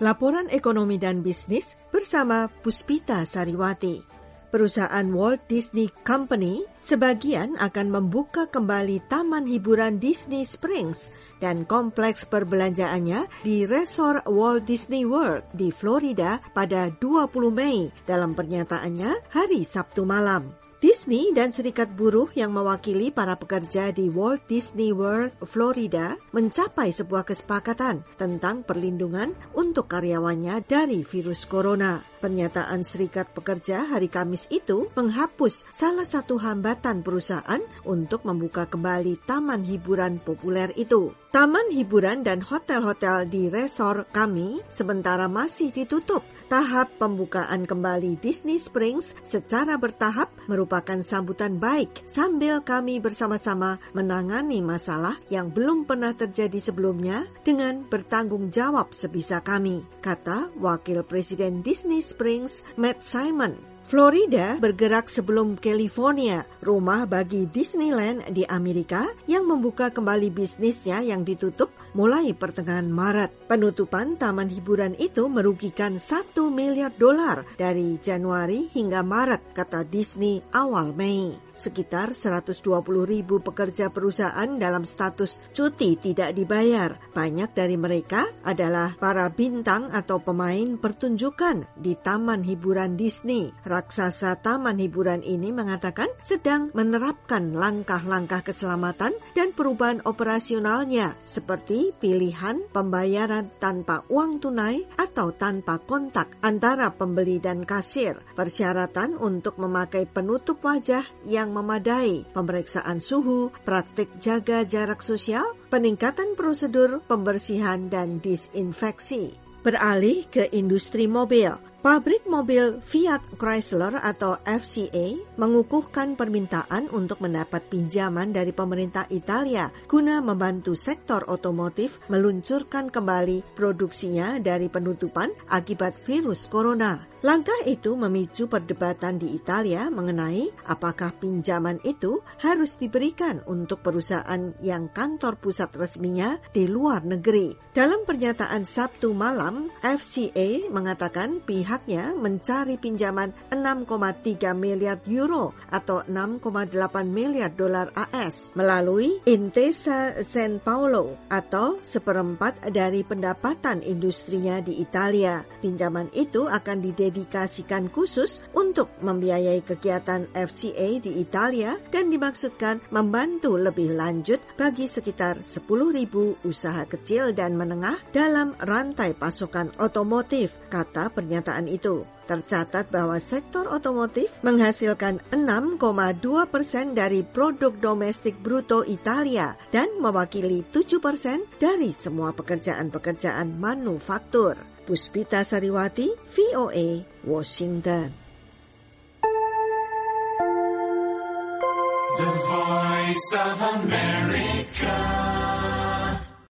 Laporan ekonomi dan bisnis bersama Puspita Sariwati. Perusahaan Walt Disney Company sebagian akan membuka kembali taman hiburan Disney Springs dan kompleks perbelanjaannya di resort Walt Disney World di Florida pada 20 Mei dalam pernyataannya hari Sabtu malam. Disney dan serikat buruh yang mewakili para pekerja di Walt Disney World, Florida, mencapai sebuah kesepakatan tentang perlindungan untuk karyawannya dari virus corona. Pernyataan serikat pekerja hari Kamis itu menghapus salah satu hambatan perusahaan untuk membuka kembali taman hiburan populer itu. Taman hiburan dan hotel-hotel di resort kami sementara masih ditutup. Tahap pembukaan kembali Disney Springs secara bertahap merupakan sambutan baik sambil kami bersama-sama menangani masalah yang belum pernah terjadi sebelumnya dengan bertanggung jawab sebisa kami, kata Wakil Presiden Disney Springs, Matt Simon. Florida bergerak sebelum California, rumah bagi Disneyland di Amerika yang membuka kembali bisnisnya yang ditutup mulai pertengahan Maret. Penutupan taman hiburan itu merugikan $1 miliar dari Januari hingga Maret, kata Disney awal Mei. Sekitar 120.000 pekerja perusahaan dalam status cuti tidak dibayar. Banyak dari mereka adalah para bintang atau pemain pertunjukan di taman hiburan Disney. Raksasa taman hiburan ini mengatakan sedang menerapkan langkah-langkah keselamatan dan perubahan operasionalnya seperti pilihan pembayaran tanpa uang tunai atau tanpa kontak antara pembeli dan kasir, persyaratan untuk memakai penutup wajah yang memadai, pemeriksaan suhu, praktik jaga jarak sosial, peningkatan prosedur pembersihan dan disinfeksi. Beralih ke industri mobil. Pabrik mobil Fiat Chrysler atau FCA mengukuhkan permintaan untuk mendapat pinjaman dari pemerintah Italia guna membantu sektor otomotif meluncurkan kembali produksinya dari penutupan akibat virus corona. Langkah itu memicu perdebatan di Italia mengenai apakah pinjaman itu harus diberikan untuk perusahaan yang kantor pusat resminya di luar negeri. Dalam pernyataan Sabtu malam, FCA mengatakan pihaknya mencari pinjaman 6,3 miliar euro atau 6,8 miliar dolar AS melalui Intesa Sanpaolo atau seperempat dari pendapatan industrinya di Italia. Pinjaman itu akan didedikasikan khusus untuk membiayai kegiatan FCA di Italia dan dimaksudkan membantu lebih lanjut bagi sekitar 10.000 usaha kecil dan menengah dalam rantai pasokan otomotif, kata pernyataan itu. Tercatat bahwa sektor otomotif menghasilkan 6,2% dari produk domestik bruto Italia dan mewakili 7% dari semua pekerjaan-pekerjaan manufaktur. Puspita Sariwati, VOA, Washington. The Voice of America.